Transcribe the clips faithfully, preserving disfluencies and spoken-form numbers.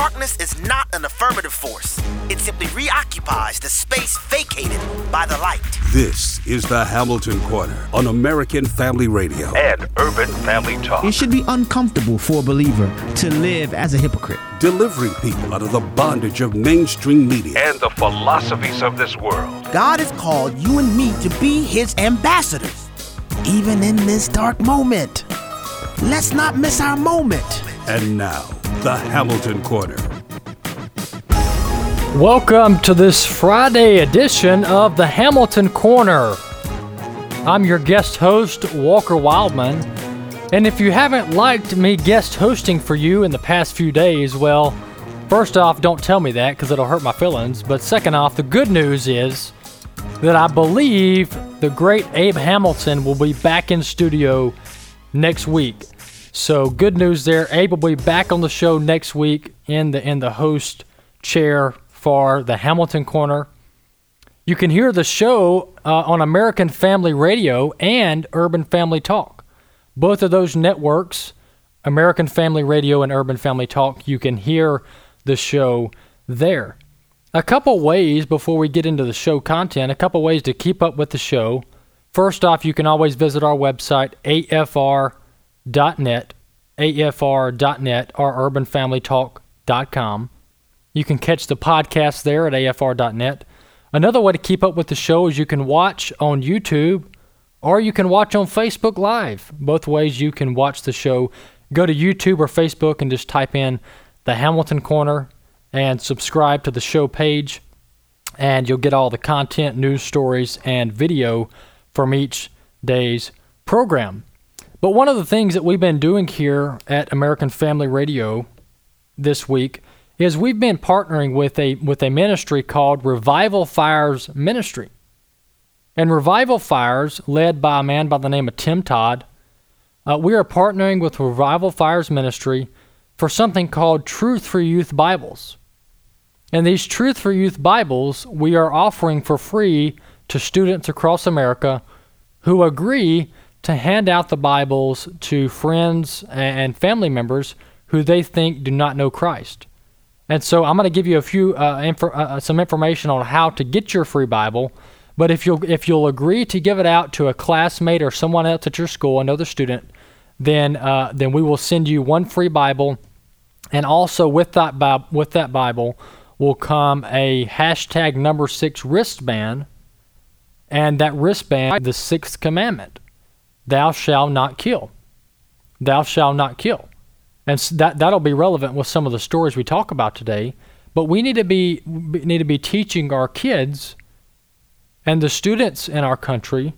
Darkness is not an affirmative force. It simply reoccupies the space vacated by the light. This is the Hamilton Corner on American Family Radio and Urban Family Talk. It should be uncomfortable for a believer to live as a hypocrite. Delivering people out of the bondage of mainstream media and the philosophies of this world. God has called you and me to be his ambassadors, even in this dark moment. Let's not miss our moment. And now, the Hamilton Corner. Welcome to this Friday edition of the Hamilton Corner. I'm your guest host, Walker Wildman. And if you haven't liked me guest hosting for you in the past few days, well, first off, don't tell me that because it'll hurt my feelings. But second off, the good news is that I believe the great Abe Hamilton will be back in studio next week. So good news there. Abe will be back on the show next week in the in the host chair for the Hamilton Corner. You can hear the show uh, on American Family Radio and Urban Family Talk. Both of those networks, American Family Radio and Urban Family Talk, you can hear the show there. A couple ways before we get into the show content, a couple ways to keep up with the show. First off, you can always visit our website, A F R dot net, A F R dot net, or urban family talk dot com. You can catch the podcast there at A F R dot net. Another way to keep up with the show is you can watch on YouTube or you can watch on Facebook Live. Both ways you can watch the show. Go to YouTube or Facebook and just type in the Hamilton Corner and subscribe to the show page, and you'll get all the content, news stories, and video from each day's program. But one of the things that we've been doing here at American Family Radio this week is we've been partnering with a with a ministry called Revival Fires Ministry. And Revival Fires, led by a man by the name of Tim Todd, uh, we are partnering with Revival Fires Ministry for something called Truth for Youth Bibles. And these Truth for Youth Bibles we are offering for free to students across America who agree to hand out the Bibles to friends and family members who they think do not know Christ. And so I'm going to give you a few uh, inf- uh, some information on how to get your free Bible. But if you'll if you'll agree to give it out to a classmate or someone else at your school, another student, then uh, then we will send you one free Bible, and also with that Bi- with that Bible will come a hashtag number six wristband, and that wristband, the sixth commandment. Thou shalt not kill. Thou shalt not kill. And that, that'll be relevant with some of the stories we talk about today. But we need to be need to be teaching our kids and the students in our country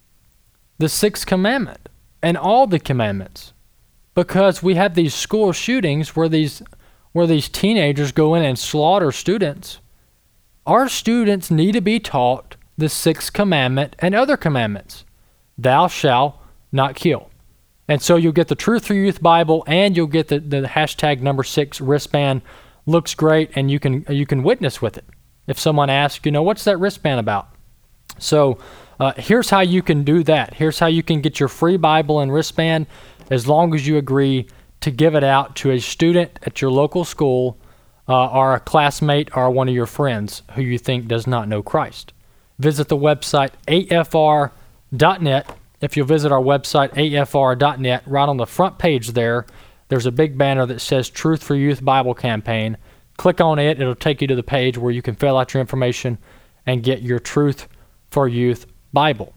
the sixth commandment and all the commandments. Because we have these school shootings where these where these teenagers go in and slaughter students. Our students need to be taught the sixth commandment and other commandments. Thou shalt not kill. And so you'll get the Truth for Youth Bible, and you'll get the, the hashtag number six wristband. Looks great, and you can you can witness with it. If someone asks, you know, what's that wristband about? So uh, here's how you can do that. Here's how you can get your free Bible and wristband as long as you agree to give it out to a student at your local school uh, or a classmate or one of your friends who you think does not know Christ. Visit the website A F R dot net. If you'll visit our website, A F R dot net, right on the front page there, there's a big banner that says Truth for Youth Bible Campaign. Click on it. It'll take you to the page where you can fill out your information and get your Truth for Youth Bible.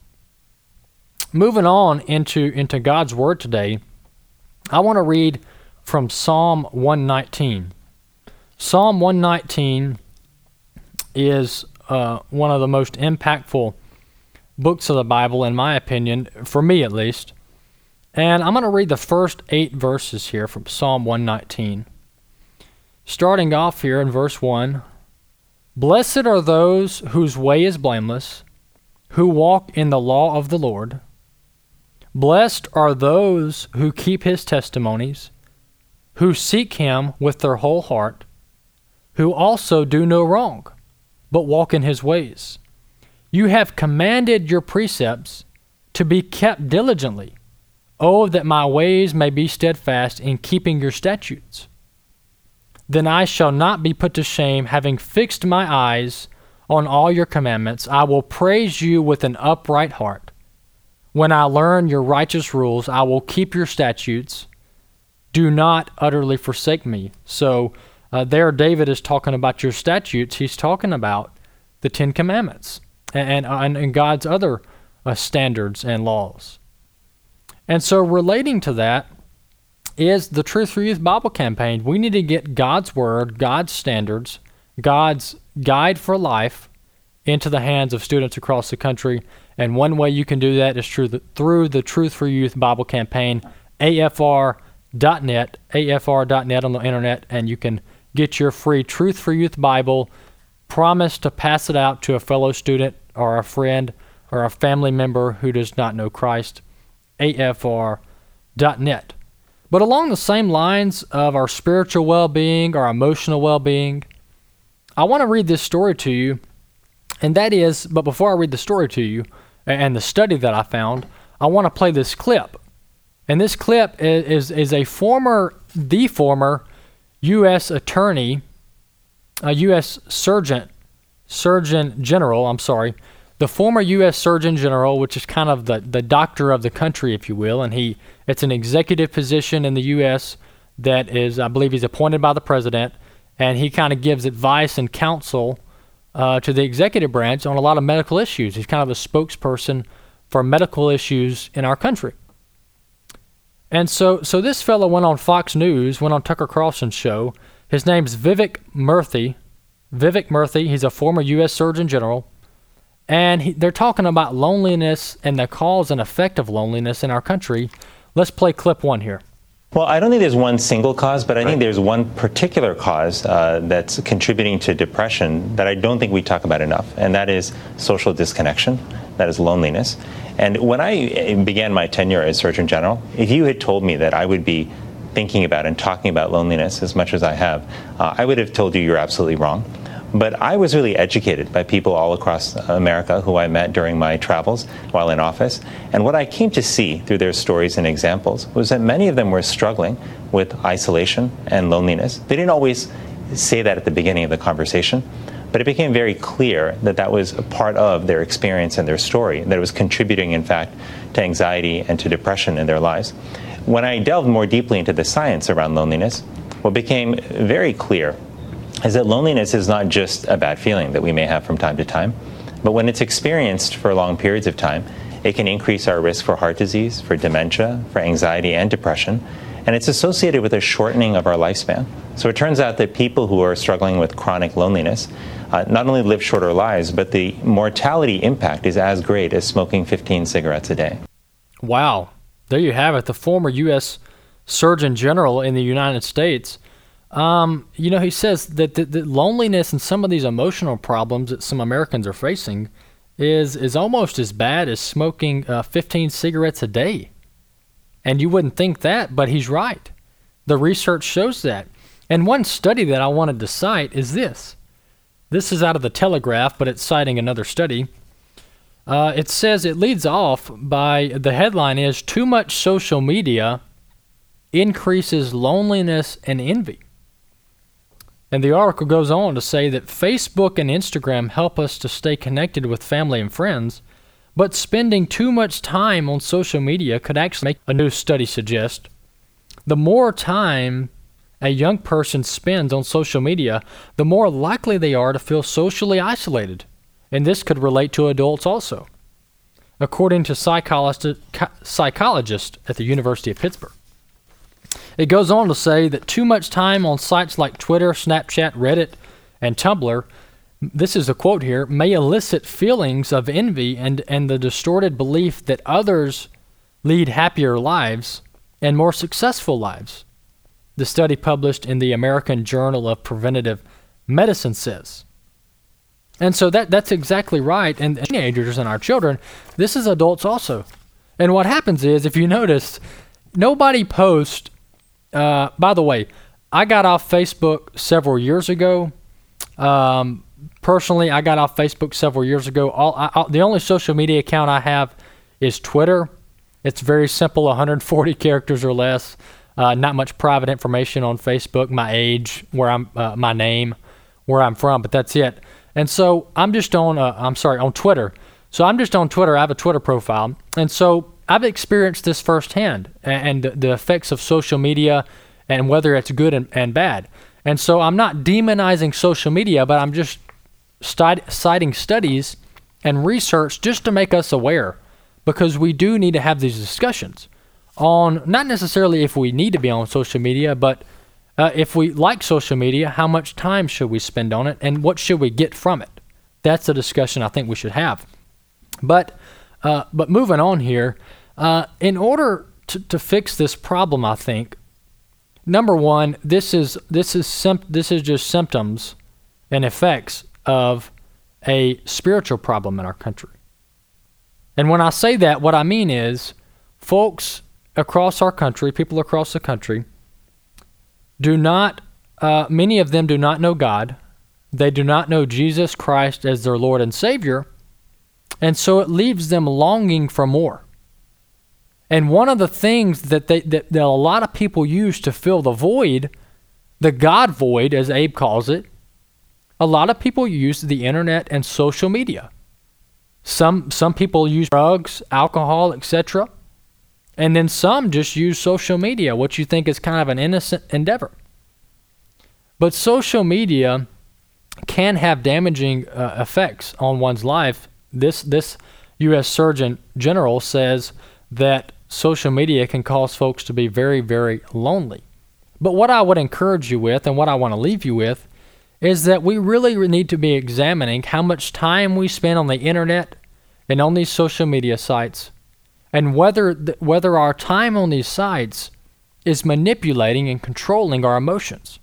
Moving on into, into God's Word today, I want to read from Psalm one nineteen. Psalm one nineteen is uh, one of the most impactful books of the Bible, in my opinion, for me at least. And I'm going to read the first eight verses here from Psalm one nineteen. Starting off here in verse one, Blessed are those whose way is blameless, who walk in the law of the Lord. Blessed are those who keep his testimonies, who seek him with their whole heart, who also do no wrong, but walk in his ways. You have commanded your precepts to be kept diligently. Oh, that my ways may be steadfast in keeping your statutes. then I shall not be put to shame, having fixed my eyes on all your commandments. I will praise you with an upright heart. When I learn your righteous rules, I will keep your statutes. Do not utterly forsake me. So uh, there David is talking about your statutes. He's talking about the Ten Commandments and, and, and God's other uh, standards and laws. And so relating to that is the Truth for Youth Bible campaign. We need to get God's Word, God's standards, God's guide for life into the hands of students across the country. And one way you can do that is through the, through the Truth for Youth Bible campaign, A F R dot net, A F R dot net on the internet, and you can get your free Truth for Youth Bible. Promise to pass it out to a fellow student or a friend or a family member who does not know Christ, A F R dot net. But along the same lines of our spiritual well-being, our emotional well-being, I want to read this story to you, and that is, but before I read the story to you and the study that I found, I want to play this clip. And this clip is, is, is a former, the former U S attorney, a U S surgeon, surgeon general, I'm sorry, the former U S Surgeon General, which is kind of the, the doctor of the country, if you will, and he it's an executive position in the U S that is, I believe he's appointed by the president, and he kind of gives advice and counsel uh, to the executive branch on a lot of medical issues. He's kind of a spokesperson for medical issues in our country. And so so this fellow went on Fox News, went on Tucker Carlson's show. His name's Vivek Murthy. Vivek Murthy, he's a former U S Surgeon General. And he, they're talking about loneliness and the cause and effect of loneliness in our country. Let's play clip one here. Well, I don't think there's one single cause, but I think there's one particular cause uh, that's contributing to depression that I don't think we talk about enough, and that is social disconnection, that is loneliness. And when I began my tenure as Surgeon General, if you had told me that I would be thinking about and talking about loneliness as much as I have, uh, I would have told you you're absolutely wrong. But I was really educated by people all across America who I met during my travels while in office. And what I came to see through their stories and examples was that many of them were struggling with isolation and loneliness. They didn't always say that at the beginning of the conversation, but it became very clear that that was a part of their experience and their story, that it was contributing, in fact, to anxiety and to depression in their lives. When I delved more deeply into the science around loneliness, what became very clear is that loneliness is not just a bad feeling that we may have from time to time, but when it's experienced for long periods of time, it can increase our risk for heart disease, for dementia, for anxiety and depression, and it's associated with a shortening of our lifespan. So it turns out that people who are struggling with chronic loneliness uh, not only live shorter lives, but the mortality impact is as great as smoking fifteen cigarettes a day. Wow. There you have it. The former U S Surgeon General in the United States. Um, you know, he says that the, the loneliness and some of these emotional problems that some Americans are facing is is almost as bad as smoking uh, fifteen cigarettes a day. And you wouldn't think that, but he's right. The research shows that. And one study that I wanted to cite is this. This is out of the Telegraph, but it's citing another study. Uh, it says, it leads off by, the headline is, too much social media increases loneliness and envy. And the article goes on to say that Facebook and Instagram help us to stay connected with family and friends, but spending too much time on social media could actually make, a new study suggests, the more time a young person spends on social media, the more likely they are to feel socially isolated. And this could relate to adults also, according to psychologist, psychologist at the University of Pittsburgh. It goes on to say that too much time on sites like Twitter, Snapchat, Reddit, and Tumblr, this is a quote here, may elicit feelings of envy and, and the distorted belief that others lead happier lives and more successful lives. The study published in the American Journal of Preventive Medicine says. And so that that's exactly right. And teenagers and our children, this is adults also. And what happens is, if you notice, nobody posts, uh, by the way, I got off Facebook several years ago. Um, personally, I got off Facebook several years ago. All I, I, the only social media account I have is Twitter. It's very simple, one hundred forty characters or less. Uh, not much private information on Facebook, my age, where I'm, uh, my name, where I'm from, but that's it. And so I'm just on, uh, I'm sorry, on Twitter. So I'm just on Twitter. I have a Twitter profile. And so I've experienced this firsthand and, and the effects of social media and whether it's good and, and bad. And so I'm not demonizing social media, but I'm just st- citing studies and research just to make us aware, because we do need to have these discussions on not necessarily if we need to be on social media, but uh, if we like social media, how much time should we spend on it and what should we get from it? That's a discussion I think we should have. But uh, but moving on here, uh, in order to, to fix this problem, I think, number one, this is this is sim- this is just symptoms and effects of a spiritual problem in our country. And when I say that, what I mean is folks across our country, people across the country, do not, uh, many of them do not know God. They do not know Jesus Christ as their Lord and Savior. And so it leaves them longing for more. And one of the things that, they, that, that a lot of people use to fill the void, the God void, as Abe calls it, a lot of people use the internet and social media. Some some people use drugs, alcohol, et cetera. And then some just use social media, which you think is kind of an innocent endeavor. But social media can have damaging uh, effects on one's life. This this U S Surgeon General says that social media can cause folks to be very, very lonely. But what I would encourage you with, and what I want to leave you with, is that we really need to be examining how much time we spend on the internet and on these social media sites, and whether th- whether our time on these sites is manipulating and controlling our emotions.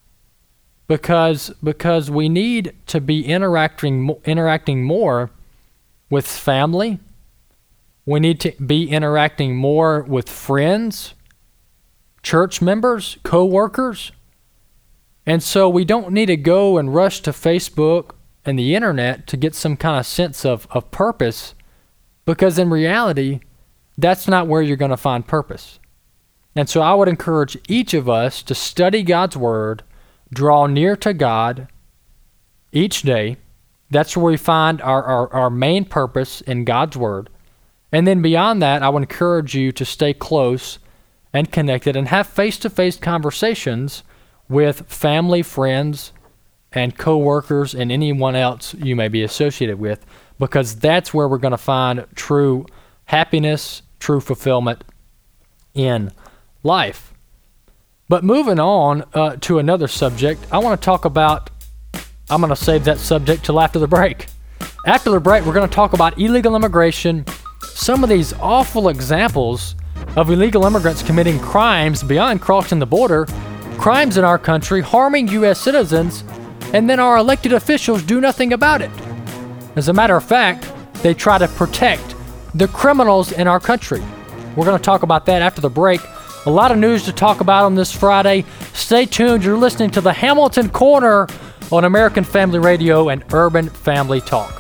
Because because we need to be interacting interacting more with family. We need to be interacting more with friends, church members, co-workers. And so we don't need to go and rush to Facebook and the internet to get some kind of sense of, of purpose, because in reality, that's not where you're going to find purpose. And so I would encourage each of us to study God's Word, draw near to God each day. That's where we find our, our, our main purpose in God's Word. And then beyond that, I would encourage you to stay close and connected and have face-to-face conversations with family, friends, and co-workers, and anyone else you may be associated with, because that's where we're going to find true happiness, true fulfillment in life. But moving on uh, to another subject, I want to talk about, I'm going to save that subject till after the break. After the break, we're going to talk about illegal immigration, some of these awful examples of illegal immigrants committing crimes beyond crossing the border, crimes in our country, harming U S citizens, and then our elected officials do nothing about it. As a matter of fact, they try to protect the criminals in our country. We're going to talk about that after the break. A lot of news to talk about on this Friday. Stay tuned. You're listening to the Hamilton Corner on American Family Radio and Urban Family Talk.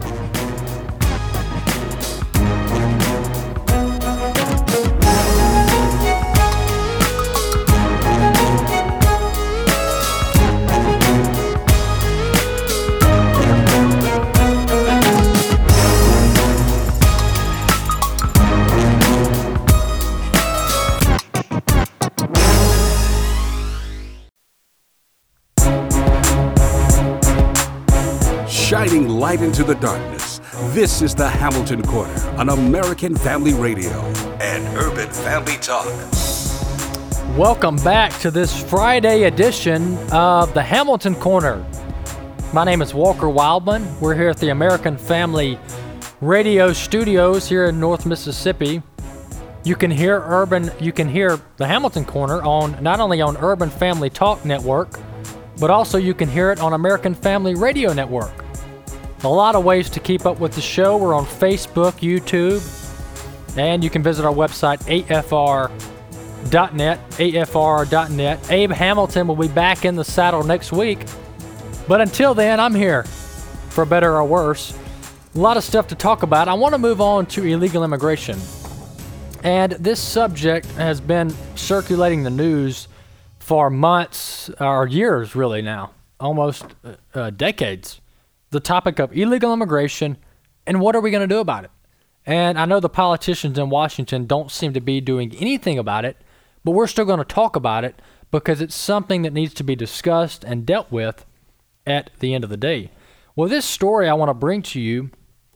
Shining light into the darkness. This is the Hamilton Corner on American Family Radio and Urban Family Talk. Welcome back to this Friday edition of the Hamilton Corner. My name is Walker Wildman. We're here at the American Family Radio Studios here in North Mississippi. You can hear Urban, you can hear the Hamilton Corner on not only on Urban Family Talk Network, but also you can hear it on American Family Radio Network. A lot of ways to keep up with the show. We're on Facebook, YouTube, and you can visit our website, A F R dot net, A F R dot net. Abe Hamilton will be back in the saddle next week. But until then, I'm here, for better or worse. A lot of stuff to talk about. I want to move on to illegal immigration. And this subject has been circulating the news for months or years, really now, almost uh, decades. The topic of illegal immigration and what are we going to do about it? And I know the politicians in Washington don't seem to be doing anything about it, but we're still going to talk about it because it's something that needs to be discussed and dealt with at the end of the day. Well, this story I want to bring to you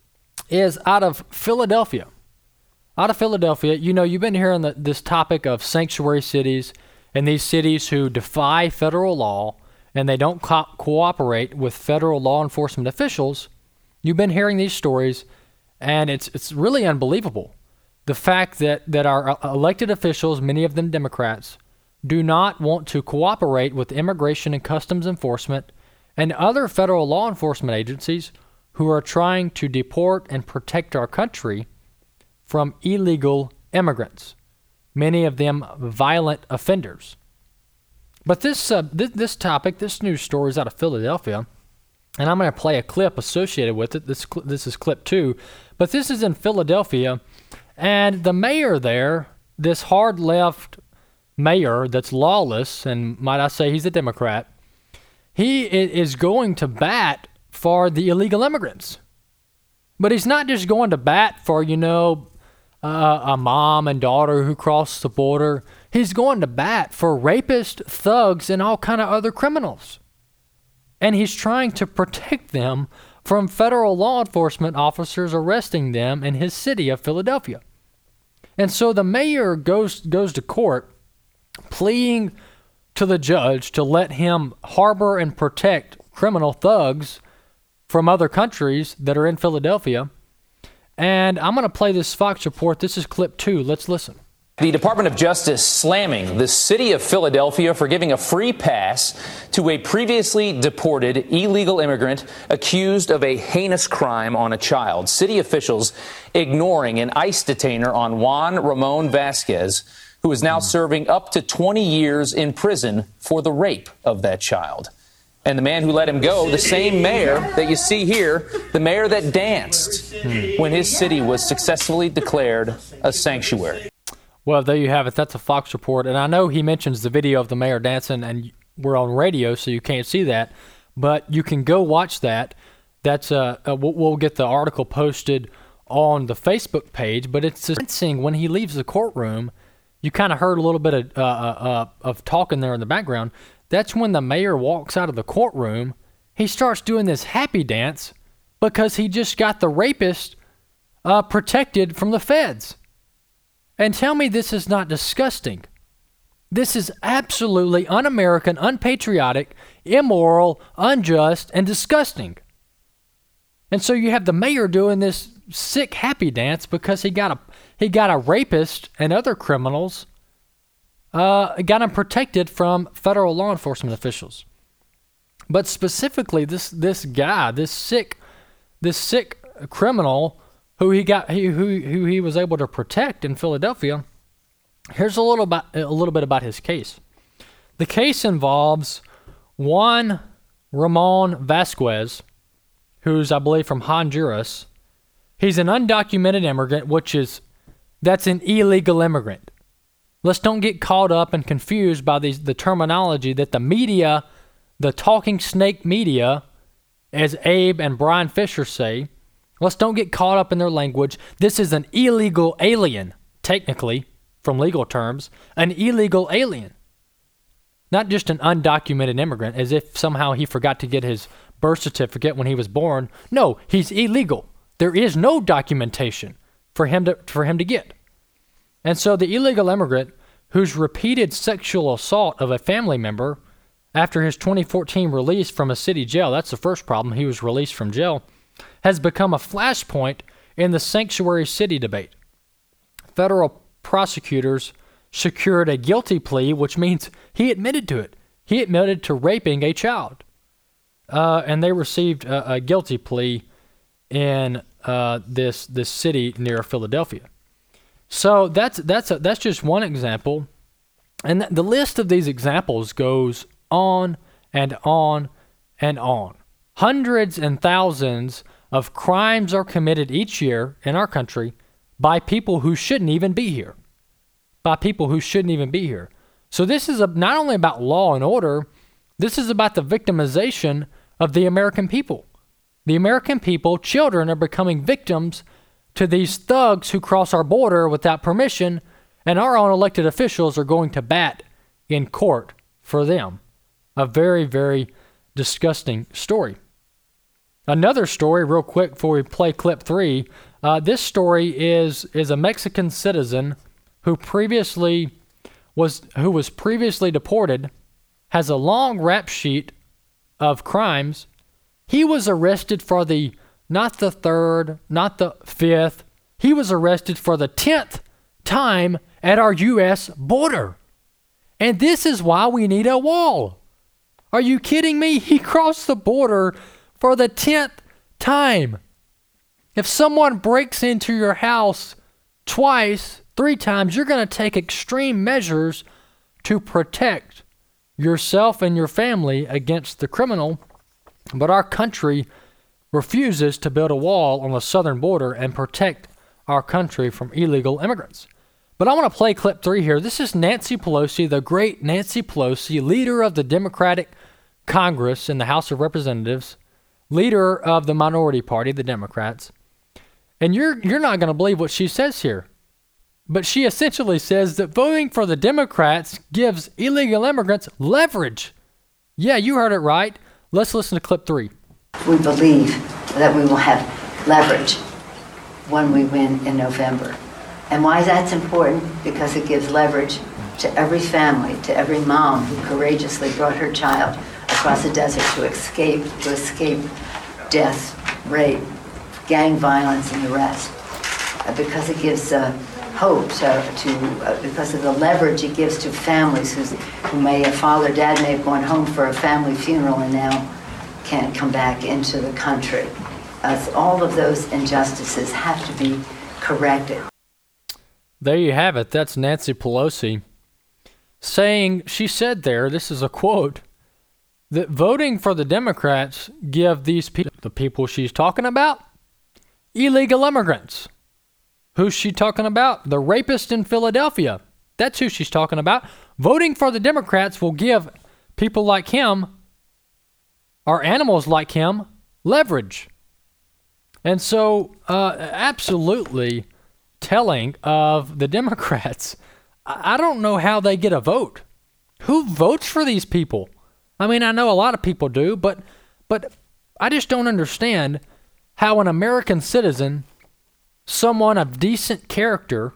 is out of Philadelphia. Out of Philadelphia, you know, you've been hearing the, this topic of sanctuary cities and these cities who defy federal law and they don't co- cooperate with federal law enforcement officials. You've been hearing these stories, and it's it's really unbelievable. The fact that, that our elected officials, many of them Democrats, do not want to cooperate with immigration and customs enforcement and other federal law enforcement agencies who are trying to deport and protect our country from illegal immigrants, many of them violent offenders. But this, uh, this, this topic, this news story is out of Philadelphia, and I'm going to play a clip associated with it. This, this is clip two, but this is in Philadelphia, and the mayor there, this hard left mayor that's lawless, and might I say he's a Democrat, he is going to bat for the illegal immigrants. But he's not just going to bat for, you know, uh, a mom and daughter who crossed the border. He's going to bat for rapists, thugs, and all kind of other criminals. And he's trying to protect them from federal law enforcement officers arresting them in his city of Philadelphia. And so the mayor goes goes to court pleading to the judge to let him harbor and protect criminal thugs from other countries that are in Philadelphia. And I'm going to play this Fox report. This is clip two. Let's listen. The Department of Justice slamming the city of Philadelphia for giving a free pass to a previously deported illegal immigrant accused of a heinous crime on a child. City officials ignoring an ICE detainer on Juan Ramon Vasquez, who is now serving up to twenty years in prison for the rape of that child. And the man who let him go, the same mayor that you see here, the mayor that danced when his city was successfully declared a sanctuary. Well, there you have it. That's a Fox report. And I know he mentions the video of the mayor dancing, and we're on radio, so you can't see that. But you can go watch that. That's uh, uh we'll get the article posted on the Facebook page. But it's dancing when he leaves the courtroom. You kind of heard a little bit of, uh, uh, of talking there in the background. That's when the mayor walks out of the courtroom. He starts doing this happy dance because he just got the rapist uh, protected from the feds. And tell me this is not disgusting. This is absolutely un-American, unpatriotic, immoral, unjust, and disgusting. And so you have the mayor doing this sick happy dance because he got a he got a rapist and other criminals, uh, got him protected from federal law enforcement officials. But specifically, this this guy, this sick, this sick criminal who he got, he, who who he was able to protect in Philadelphia. Here's a little about a little bit about his case. The case involves Juan Ramon Vasquez, who's I believe from Honduras. He's an undocumented immigrant, which is that's an illegal immigrant. Let's don't get caught up and confused by these the terminology that the media, the talking snake media, as Abe and Brian Fisher say. Let's don't get caught up in their language. This is an illegal alien, technically, from legal terms, an illegal alien. Not just an undocumented immigrant, as if somehow he forgot to get his birth certificate when he was born. No, he's illegal. There is no documentation for him to for him to get. And so the illegal immigrant whose repeated sexual assault of a family member after his twenty fourteen release from a city jail, that's the first problem, he was released from jail, has become a flashpoint in the sanctuary city debate. Federal prosecutors secured a guilty plea, which means he admitted to it. He admitted to raping a child. Uh, and they received a, a guilty plea in uh, this this city near Philadelphia. So that's that's a, that's just one example, and th- the list of these examples goes on and on and on. Hundreds and thousands of crimes are committed each year in our country by people who shouldn't even be here. By people who shouldn't even be here. So this is a, not only about law and order, this is about the victimization of the American people. The American people, children, are becoming victims to these thugs who cross our border without permission, and our own elected officials are going to bat in court for them. A very, very disgusting story. Another story, real quick, before we play clip three. Uh, this story is is a Mexican citizen who previously was who was previously deported, has a long rap sheet of crimes. He was arrested for the not the third, not the fifth. He was arrested for the tenth time at our U S border. And this is why we need a wall. Are you kidding me? He crossed the border for the tenth time. If someone breaks into your house twice, three times, you're going to take extreme measures to protect yourself and your family against the criminal. But our country refuses to build a wall on the southern border and protect our country from illegal immigrants. But I want to play clip three here. This is Nancy Pelosi, the great Nancy Pelosi, leader of the Democratic Congress in the House of Representatives, leader of the minority party, the Democrats. And you're you're not going to believe what she says here. But she essentially says that voting for the Democrats gives illegal immigrants leverage. Yeah, you heard it right. Let's listen to clip three. We believe that we will have leverage when we win in November. And why that's important? Because it gives leverage to every family, to every mom who courageously brought her child across the desert to escape, to escape death, rape, gang violence, and the rest. Uh, because it gives uh, hope to, to uh, because of the leverage it gives to families who's, who may, a father, dad may have gone home for a family funeral and now can't come back into the country. Uh, so all of those injustices have to be corrected. There you have it. That's Nancy Pelosi saying, she said there, this is a quote, that voting for the Democrats give these people, the people she's talking about, illegal immigrants. Who's she talking about? The rapist in Philadelphia. That's who she's talking about. Voting for the Democrats will give people like him, or animals like him, leverage. And so, uh, absolutely telling of the Democrats. I don't know how they get a vote. Who votes for these people? I mean, I know a lot of people do, but but I just don't understand how an American citizen, someone of decent character,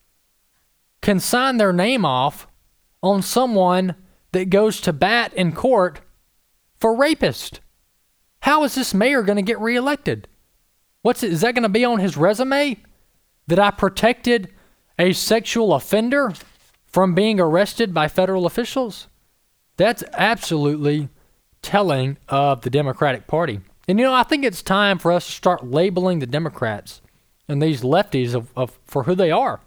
can sign their name off on someone that goes to bat in court for rapist. How is this mayor going to get reelected? What's it, is that going to be on his resume? That I protected a sexual offender from being arrested by federal officials? That's absolutely telling of the Democratic Party. And, you know, I think it's time for us to start labeling the Democrats and these lefties of, of for who they are.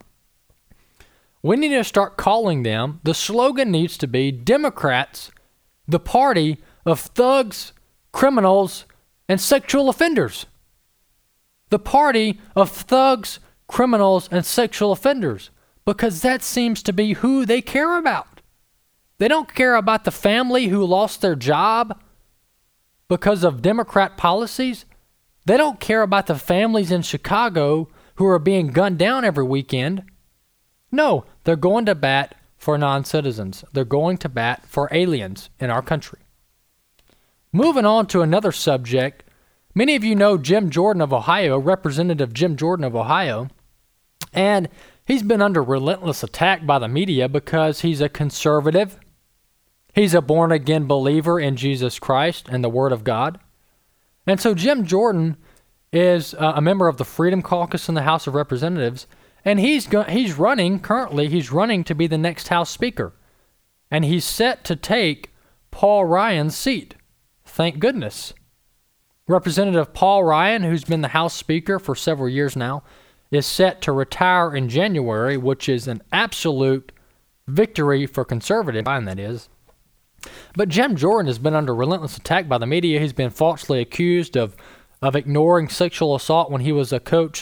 We need to start calling them, the slogan needs to be, Democrats, the party of thugs, criminals, and sexual offenders. The party of thugs, criminals, and sexual offenders, because that seems to be who they care about. They don't care about the family who lost their job because of Democrat policies. They don't care about the families in Chicago who are being gunned down every weekend. No, they're going to bat for non-citizens. They're going to bat for aliens in our country. Moving on to another subject, many of you know Jim Jordan of Ohio, Representative Jim Jordan of Ohio, and he's been under relentless attack by the media because he's a conservative. He's a born-again believer in Jesus Christ and the Word of God. And so Jim Jordan is uh, a member of the Freedom Caucus in the House of Representatives, and he's go- he's running, currently, he's running to be the next House Speaker. And he's set to take Paul Ryan's seat. Thank goodness. Representative Paul Ryan, who's been the House Speaker for several years now, is set to retire in January, which is an absolute victory for conservative, that is. But Jim Jordan has been under relentless attack by the media. He's been falsely accused of, of ignoring sexual assault when he was a coach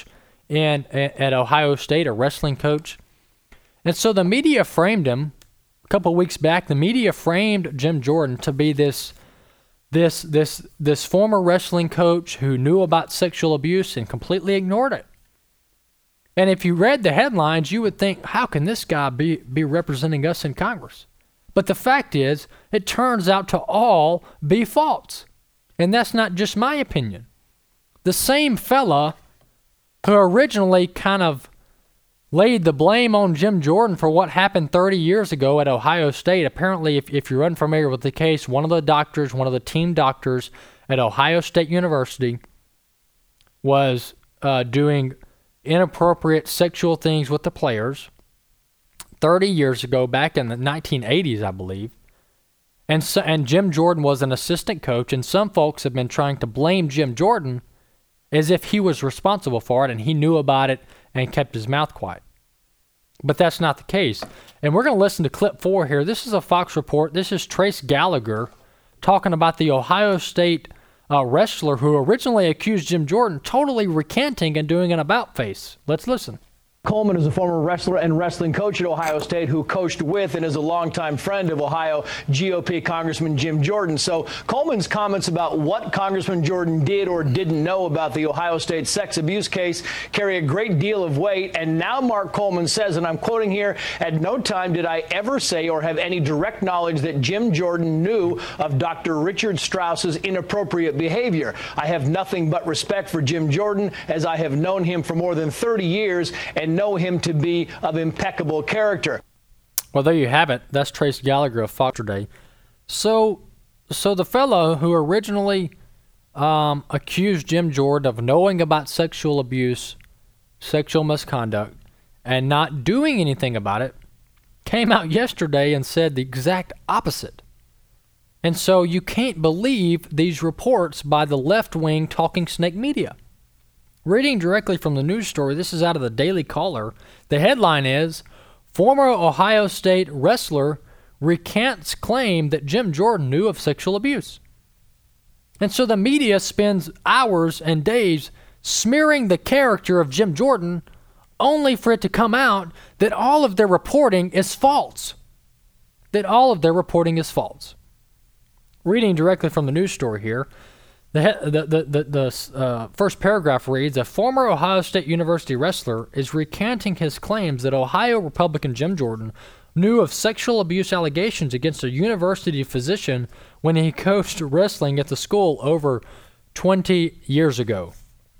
in at Ohio State, a wrestling coach. And so the media framed him a couple of weeks back. The media framed Jim Jordan to be this this this this former wrestling coach who knew about sexual abuse and completely ignored it. And if you read the headlines, you would think, how can this guy be, be representing us in Congress? But the fact is, it turns out to all be false. And that's not just my opinion. The same fella who originally kind of laid the blame on Jim Jordan for what happened thirty years ago at Ohio State. Apparently, if, if you're unfamiliar with the case, one of the doctors, one of the team doctors at Ohio State University was uh, doing inappropriate sexual things with the players thirty years ago, back in the nineteen eighties, I believe. And so, and Jim Jordan was an assistant coach, and some folks have been trying to blame Jim Jordan as if he was responsible for it and he knew about it and kept his mouth quiet. But that's not the case. And we're going to listen to clip four here. This is a Fox report. This is Trace Gallagher talking about the Ohio State uh, wrestler who originally accused Jim Jordan, totally recanting and doing an about-face. Let's listen. Coleman is a former wrestler and wrestling coach at Ohio State who coached with and is a longtime friend of Ohio G O P Congressman Jim Jordan. So Coleman's comments about what Congressman Jordan did or didn't know about the Ohio State sex abuse case carry a great deal of weight. And now Mark Coleman says, and I'm quoting here, "At no time did I ever say or have any direct knowledge that Jim Jordan knew of Doctor Richard Strauss's inappropriate behavior. I have nothing but respect for Jim Jordan, as I have known him for more than thirty years and know him to be of impeccable character." Well, there you have it. That's Trace Gallagher of Fox today. So, so the fellow who originally um, accused Jim Jordan of knowing about sexual abuse, sexual misconduct, and not doing anything about it, came out yesterday and said the exact opposite. And so you can't believe these reports by the left-wing talking snake media. Reading directly from the news story, this is out of the Daily Caller. The headline is, "Former Ohio State wrestler recants claim that Jim Jordan knew of sexual abuse." And so the media spends hours and days smearing the character of Jim Jordan, only for it to come out that all of their reporting is false. That all of their reporting is false. Reading directly from the news story here, The the the the, the uh, first paragraph reads, "A former Ohio State University wrestler is recanting his claims that Ohio Republican Jim Jordan knew of sexual abuse allegations against a university physician when he coached wrestling at the school over twenty years ago.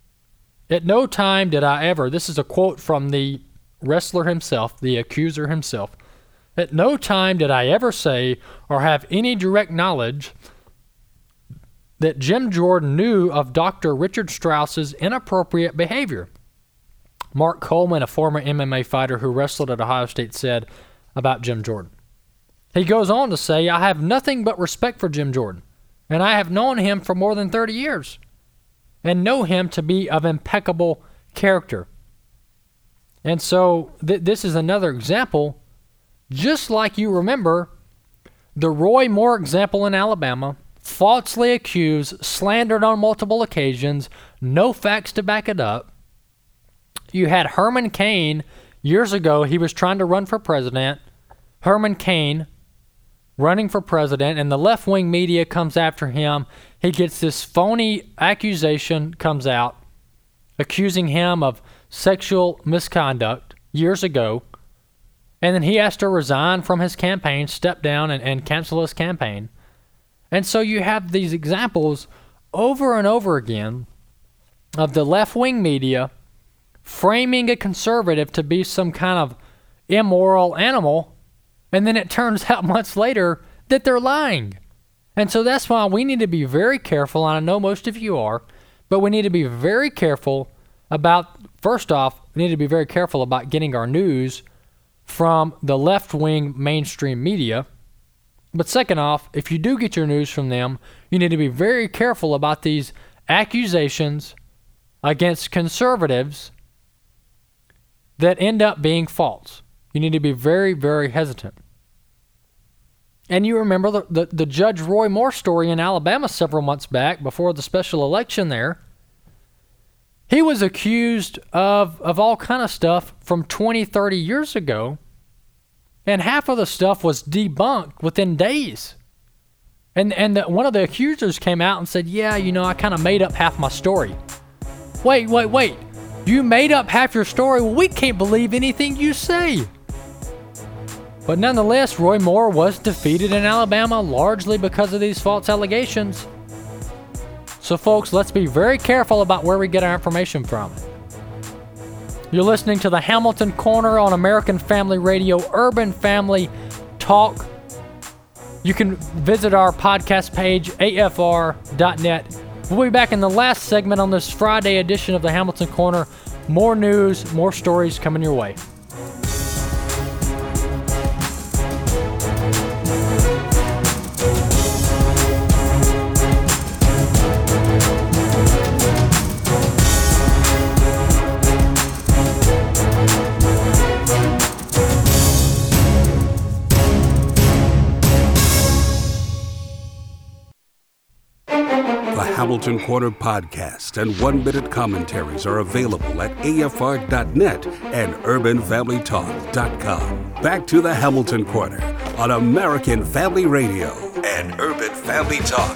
At no time did I ever," this is a quote from the wrestler himself, the accuser himself, "at no time did I ever say or have any direct knowledge that Jim Jordan knew of Doctor Richard Strauss's inappropriate behavior." Mark Coleman, a former M M A fighter who wrestled at Ohio State, said about Jim Jordan. He goes on to say, "I have nothing but respect for Jim Jordan, and I have known him for more than thirty years, and know him to be of impeccable character." And so th- this is another example, just like you remember the Roy Moore example in Alabama, falsely accused, slandered on multiple occasions, no facts to back it up. You had Herman Cain years ago. He was trying to run for president. Herman Cain running for president, and the left-wing media comes after him. He gets this phony accusation, comes out, accusing him of sexual misconduct years ago, and then he has to resign from his campaign, step down, and, and cancel his campaign. And so you have these examples over and over again of the left-wing media framing a conservative to be some kind of immoral animal, and then it turns out months later that they're lying. And so that's why we need to be very careful, and I know most of you are, but we need to be very careful about, first off, we need to be very careful about getting our news from the left-wing mainstream media. But second off, if you do get your news from them, you need to be very careful about these accusations against conservatives that end up being false. You need to be very, very hesitant. And you remember the, the, the Judge Roy Moore story in Alabama several months back before the special election there. He was accused of, of all kind of stuff from twenty, thirty years ago, and half of the stuff was debunked within days. And and the, one of the accusers came out and said, yeah, you know, I kind of made up half my story. Wait, wait, wait. You made up half your story? Well, we can't believe anything you say. But nonetheless, Roy Moore was defeated in Alabama largely because of these false allegations. So folks, let's be very careful about where we get our information from. You're listening to the Hamilton Corner on American Family Radio, Urban Family Talk. You can visit our podcast page, A F R dot net. We'll be back in the last segment on this Friday edition of the Hamilton Corner. More news, more stories coming your way. Hamilton Corner podcast and one-minute commentaries are available at A F R dot net and urban family talk dot com. Back to the Hamilton Corner on American Family Radio and Urban Family Talk.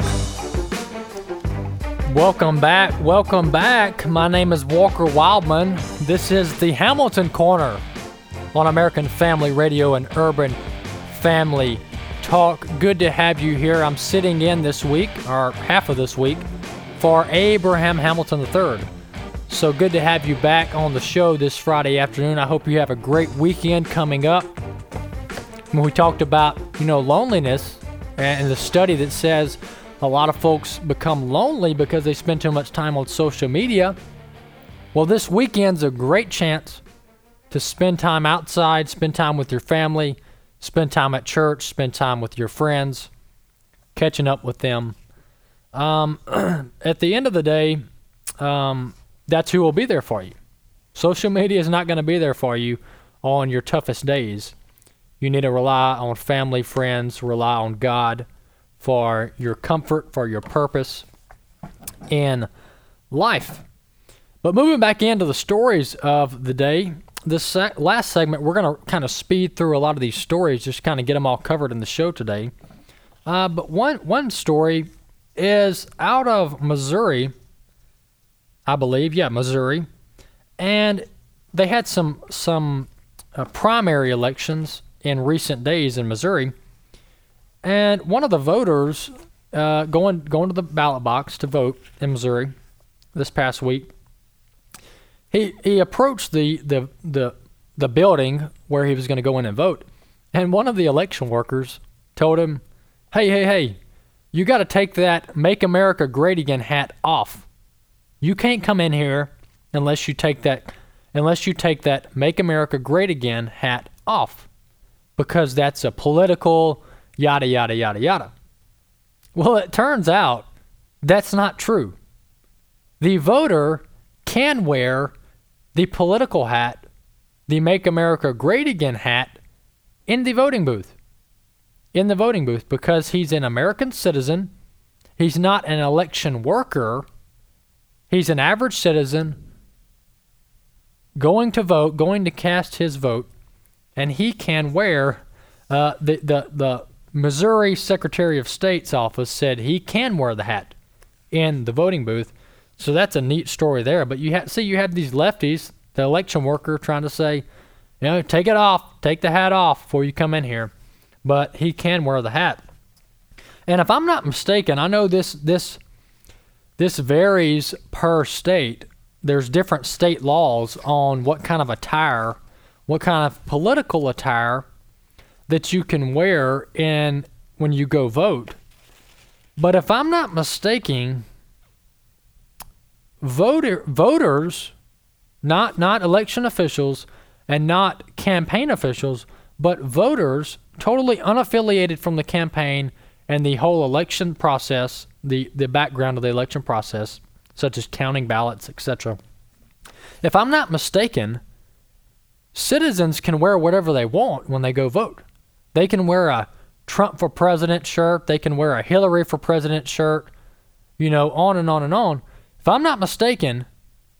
Welcome back. Welcome back. My name is Walker Wildman. This is the Hamilton Corner on American Family Radio and Urban Family Talk. Good to have you here. I'm sitting in this week, or half of this week, for Abraham Hamilton the third. So good to have you back on the show this Friday afternoon. I hope you have a great weekend coming up. When we talked about, you know, loneliness and the study that says a lot of folks become lonely because they spend too much time on social media. Well, this weekend's a great chance to spend time outside, spend time with your family, spend time at church, spend time with your friends, catching up with them. Um, at the end of the day, um, that's who will be there for you. Social media is not going to be there for you on your toughest days. You need to rely on family, friends, rely on God for your comfort, for your purpose in life. But moving back into the stories of the day, this se- last segment, we're going to kind of speed through a lot of these stories, just kind of get them all covered in the show today. Uh, but one one story is out of Missouri, I believe. Yeah, Missouri. And they had some some uh, primary elections in recent days in Missouri. And one of the voters uh, going going to the ballot box to vote in Missouri this past week, he he approached the the the, the building where he was going to go in and vote. And one of the election workers told him, hey, hey, hey, you got to take that Make America Great Again hat off. You can't come in here unless you take that unless you take that Make America Great Again hat off, because that's a political yada, yada, yada, yada. Well, it turns out that's not true. The voter can wear the political hat, the Make America Great Again hat, in the voting booth. In the voting booth, because he's an American citizen. He's not an election worker. He's an average citizen going to vote, going to cast his vote, and he can wear uh, the, the the Missouri Secretary of State's office said he can wear the hat in the voting booth. So that's a neat story there. But you ha- see, you have these lefties, the election worker, trying to say, you know, take it off, take the hat off before you come in here. But he can wear the hat. And if I'm not mistaken, I know this this this varies per state. There's different state laws on what kind of attire, what kind of political attire that you can wear in when you go vote. But if I'm not mistaken, voter voters, not not election officials and not campaign officials, but voters totally unaffiliated from the campaign and the whole election process, the, the background of the election process, such as counting ballots, et cetera. If I'm not mistaken, citizens can wear whatever they want when they go vote. They can wear a Trump for president shirt. They can wear a Hillary for president shirt, you know, on and on and on. If I'm not mistaken,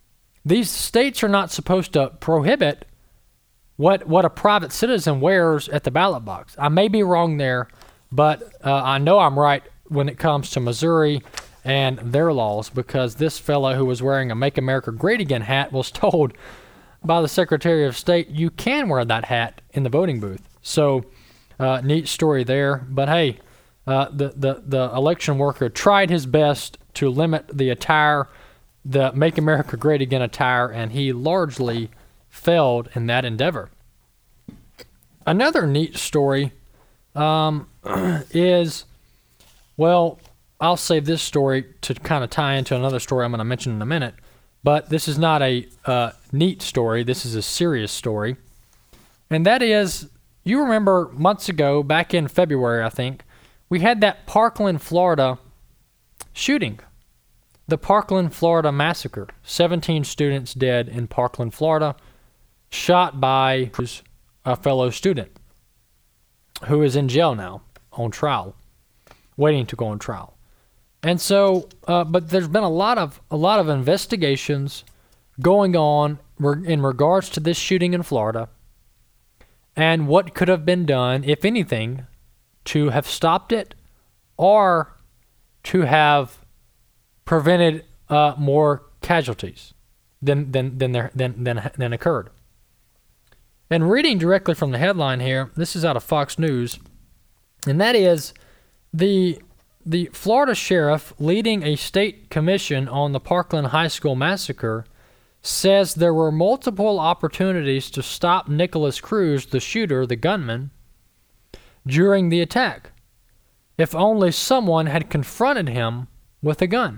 these states are not supposed to prohibit what what a private citizen wears at the ballot box. I may be wrong there, but uh, I know I'm right when it comes to Missouri and their laws, because this fellow who was wearing a Make America Great Again hat was told by the Secretary of State, you can wear that hat in the voting booth. So, uh, neat story there. But hey, uh, the, the, the election worker tried his best to limit the attire, the Make America Great Again attire, and he largely failed in that endeavor. Another neat story um, is, well, I'll save this story to kind of tie into another story I'm going to mention in a minute, but this is not a uh, neat story. This is a serious story, and that is, you remember months ago, back in February, I think, we had that Parkland, Florida shooting. The Parkland, Florida massacre. seventeen students dead in Parkland, Florida, shot by a fellow student who is in jail now on trial, waiting to go on trial. And so, uh, but there's been a lot of a lot of investigations going on re- in regards to this shooting in Florida, and what could have been done, if anything, to have stopped it or to have prevented uh, more casualties than than than there than than than occurred. And reading directly from the headline here, this is out of Fox News, and that is the the Florida sheriff leading a state commission on the Parkland High School massacre says there were multiple opportunities to stop Nicholas Cruz, the shooter, the gunman, during the attack, if only someone had confronted him with a gun.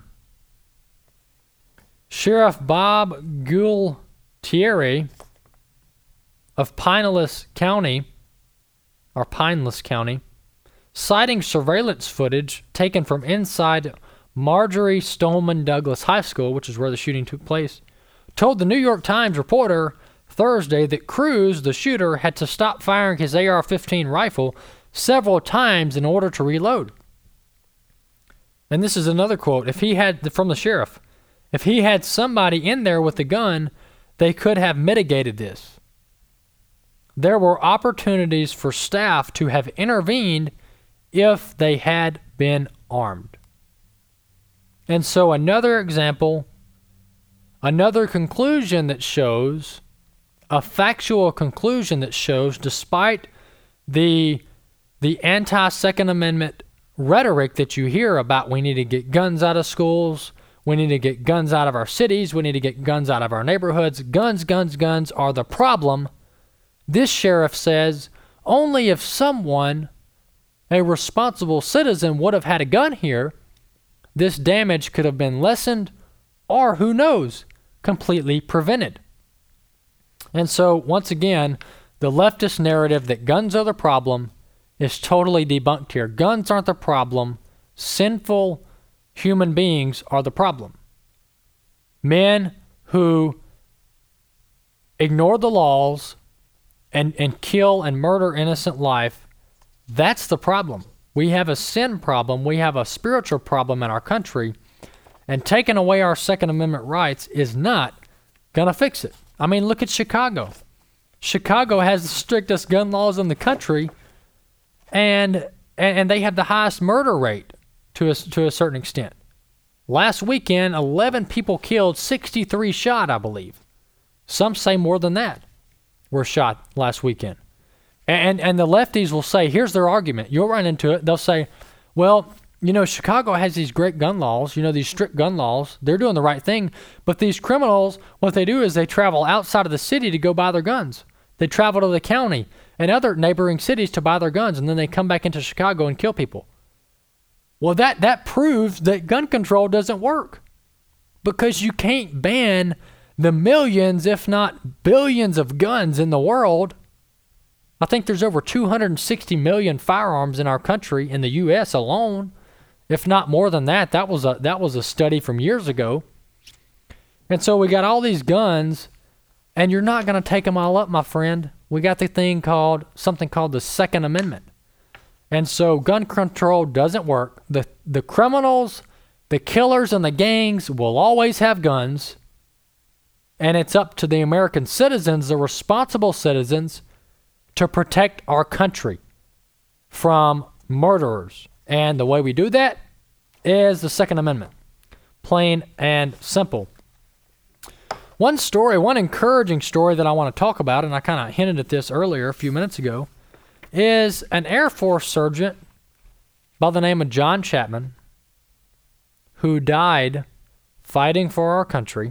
Sheriff Bob Gualtieri of Pinellas County, or Pineless County, citing surveillance footage taken from inside Marjorie Stoneman Douglas High School, which is where the shooting took place, told the New York Times reporter Thursday that Cruz, the shooter, had to stop firing his A R fifteen rifle several times in order to reload. And this is another quote. If he had, from the sheriff, if he had somebody in there with a gun, they could have mitigated this. There were opportunities for staff to have intervened if they had been armed. And so another example, another conclusion that shows, a factual conclusion that shows, despite the the anti-Second Amendment rhetoric that you hear about, we need to get guns out of schools, we need to get guns out of our cities, we need to get guns out of our neighborhoods, guns, guns, guns are the problem. This sheriff says only if someone, a responsible citizen, would have had a gun here, this damage could have been lessened or, who knows, completely prevented. And so, once again, the leftist narrative that guns are the problem is totally debunked here. Guns aren't the problem. Sinful human beings are the problem. Men who ignore the laws and, and kill and murder innocent life, that's the problem. We have a sin problem. We have a spiritual problem in our country, and taking away our Second Amendment rights is not going to fix it. I mean, look at Chicago. Chicago has the strictest gun laws in the country, and and they have the highest murder rate to a, to a certain extent. Last weekend, eleven people killed, sixty-three shot, I believe. Some say more than that were shot last weekend. And and the lefties will say, here's their argument. You'll run into it. They'll say, well, you know, Chicago has these great gun laws, you know, these strict gun laws. They're doing the right thing. But these criminals, what they do is they travel outside of the city to go buy their guns. They travel to the county and other neighboring cities to buy their guns, and then they come back into Chicago and kill people. Well, that, that proves that gun control doesn't work, because you can't ban the millions, if not billions, of guns in the world. I think there's over two hundred sixty million firearms in our country, in the U S alone, if not more than that. That was a that was a study from years ago. And so we got all these guns, and you're not going to take them all up, my friend. We got the thing called, something called the Second Amendment. And so gun control doesn't work. The the criminals, the killers, and the gangs will always have guns. and it's up to the American citizens, the responsible citizens, to protect our country from murderers. And the way we do that is the Second Amendment. Plain and simple. One story, one encouraging story that I want to talk about, and I kind of hinted at this earlier a few minutes ago, is an Air Force sergeant by the name of John Chapman, who died fighting for our country.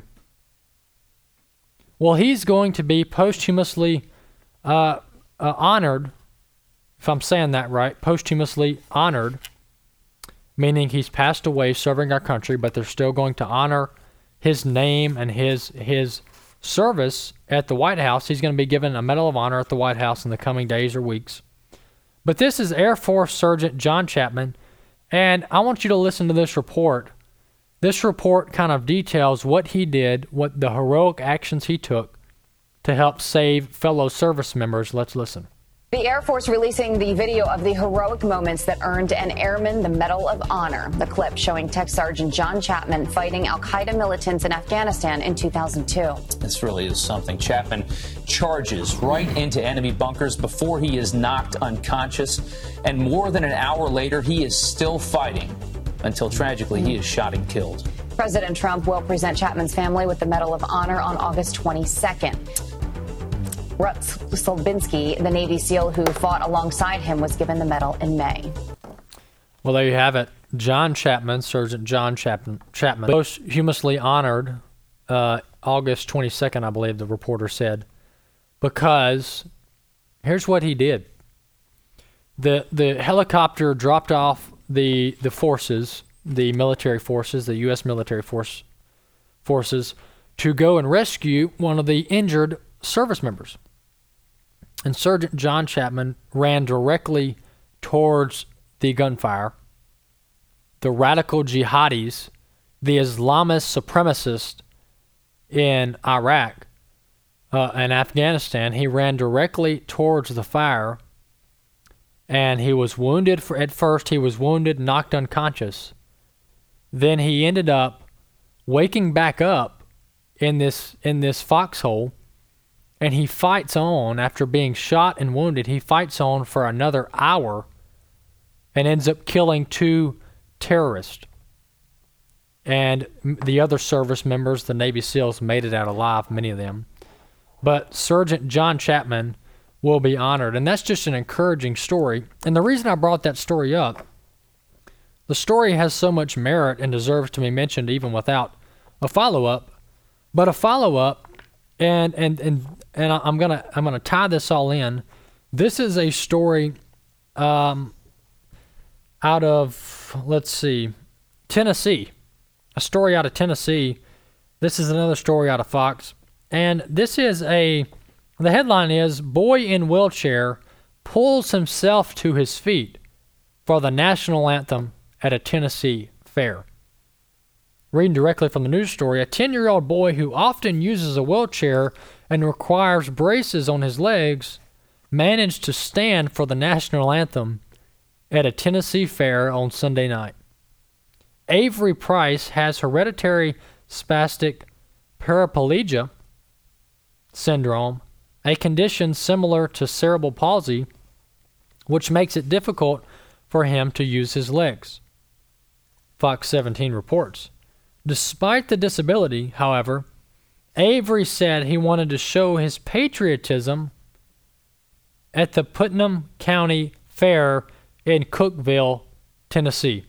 Well, he's going to be posthumously uh, uh, honored, if I'm saying that right, posthumously honored, meaning he's passed away serving our country, but they're still going to honor his name and his his service at the White House. He's going to be given a Medal of Honor at the White House in the coming days or weeks. But this is Air Force Sergeant John Chapman, and I want you to listen to this report. This report kind of details what he did, what the heroic actions he took to help save fellow service members. Let's listen. The Air Force releasing the video of the heroic moments that earned an airman the Medal of Honor. The clip showing Tech Sergeant John Chapman fighting al-Qaeda militants in Afghanistan in two thousand two. This really is something. Chapman charges right into enemy bunkers before he is knocked unconscious. And more than an hour later, he is still fighting until tragically he is shot and killed. President Trump will present Chapman's family with the Medal of Honor on August twenty-second. Rutz Solbinsky, the Navy SEAL who fought alongside him, was given the medal in May. Well, there you have it. John Chapman, Sergeant John Chapman, Chapman, posthumously honored uh, August twenty-second, I believe the reporter said, because here's what he did. The the helicopter dropped off the the forces, the military forces, the U S military force forces, to go and rescue one of the injured service members. And Sergeant John Chapman ran directly towards the gunfire. The radical jihadis, the Islamist supremacists in Iraq uh, and Afghanistan, he ran directly towards the fire, and he was wounded. For, at first, he was wounded, knocked unconscious. Then he ended up waking back up in this in this foxhole. And he fights on after being shot and wounded. He fights on for another hour and ends up killing two terrorists. And the other service members, the Navy SEALs, made it out alive, many of them. But Sergeant John Chapman will be honored. And that's just an encouraging story. And the reason I brought that story up, the story has so much merit and deserves to be mentioned even without a follow-up. But a follow-up, and and and and I'm gonna I'm gonna tie this all in. This is a story um, out of let's see, Tennessee. A story out of Tennessee. This is another story out of Fox, and this is a. The headline is "Boy in Wheelchair Pulls Himself to His Feet for the National Anthem at a Tennessee Fair." Reading directly from the news story, a ten-year-old boy who often uses a wheelchair and requires braces on his legs managed to stand for the national anthem at a Tennessee fair on Sunday night. Avery Price has hereditary spastic paraplegia syndrome, a condition similar to cerebral palsy, which makes it difficult for him to use his legs. Fox seventeen reports. Despite the disability, however, Avery said he wanted to show his patriotism at the Putnam County Fair in Cookeville, Tennessee.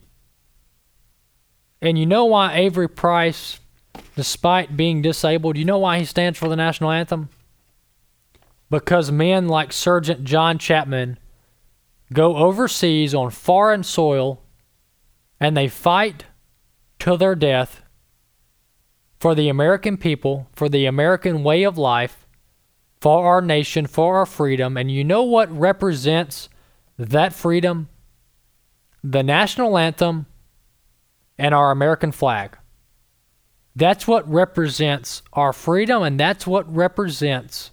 And you know why Avery Price, despite being disabled, you know why he stands for the national anthem? Because men like Sergeant John Chapman go overseas on foreign soil and they fight to their death for the American people, for the American way of life, for our nation, for our freedom. And you know what represents that freedom? The national anthem and our American flag. That's what represents our freedom, and that's what represents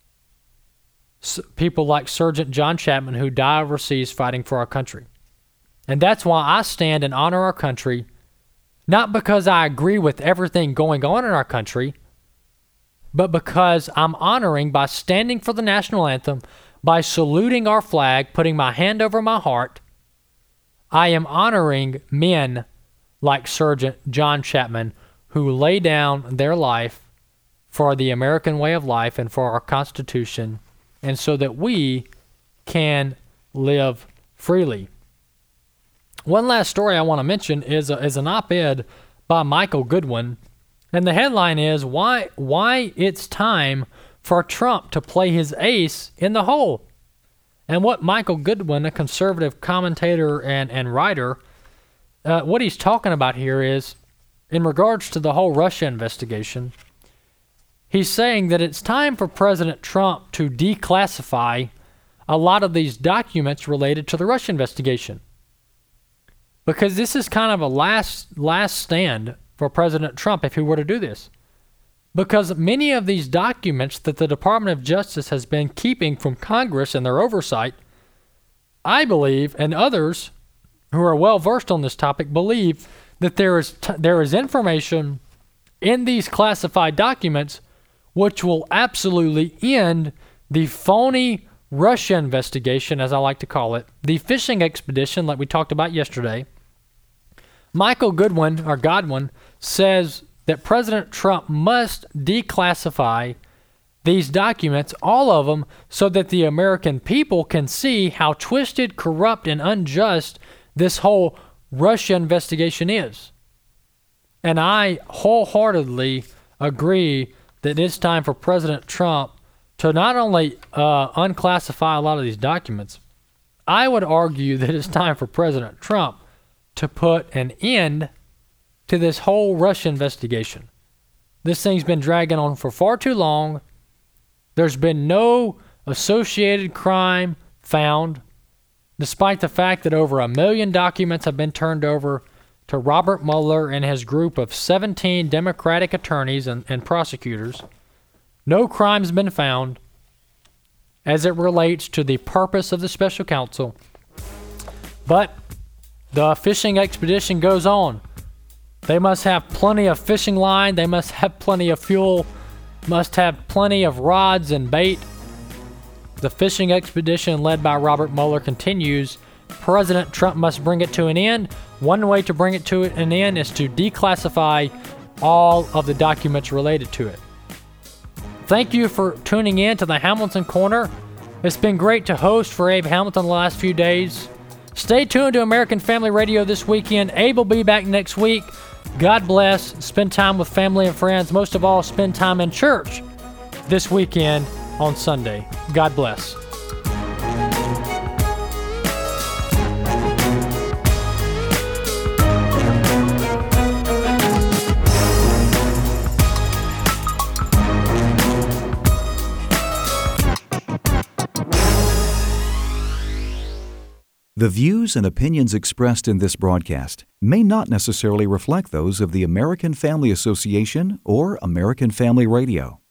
people like Sergeant John Chapman who die overseas fighting for our country. And that's why I stand and honor our country, not because I agree with everything going on in our country, but because I'm honoring by standing for the national anthem, by saluting our flag, putting my hand over my heart. I am honoring men like Sergeant John Chapman, who lay down their life for the American way of life and for our Constitution, and so that we can live freely. One last story I want to mention is, a, is an op-ed by Michael Goodwin, and the headline is, Why, why It's Time for Trump to Play His Ace in the Hole. And what Michael Goodwin, a conservative commentator and, and writer, uh, what he's talking about here is, in regards to the whole Russia investigation, he's saying that it's time for President Trump to declassify a lot of these documents related to the Russia investigation. Because this is kind of a last last stand for President Trump if he were to do this. Because many of these documents that the Department of Justice has been keeping from Congress and their oversight, I believe, and others who are well versed on this topic believe that there is t- there is information in these classified documents which will absolutely end the phony Russia investigation, as I like to call it, the fishing expedition like we talked about yesterday. Michael Goodwin, or Godwin, says that President Trump must declassify these documents, all of them, so that the American people can see how twisted, corrupt, and unjust this whole Russia investigation is. And I wholeheartedly agree that it's time for President Trump to not only uh, unclassify a lot of these documents, I would argue that it's time for President Trump to put an end to this whole Russia investigation. This thing's been dragging on for far too long. There's been no associated crime found, despite the fact that over a million documents have been turned over to Robert Mueller and his group of seventeen Democratic attorneys and, and prosecutors. No crime's been found as it relates to the purpose of the special counsel. But the fishing expedition goes on. They must have plenty of fishing line. They must have plenty of fuel. Must have plenty of rods and bait. The fishing expedition led by Robert Mueller continues. President Trump must bring it to an end. One way to bring it to an end is to declassify all of the documents related to it. Thank you for tuning in to the Hamilton Corner. It's been great to host for Abe Hamilton the last few days. Stay tuned to American Family Radio this weekend. Abe will be back next week. God bless. Spend time with family and friends. Most of all, spend time in church this weekend on Sunday. God bless. The views and opinions expressed in this broadcast may not necessarily reflect those of the American Family Association or American Family Radio.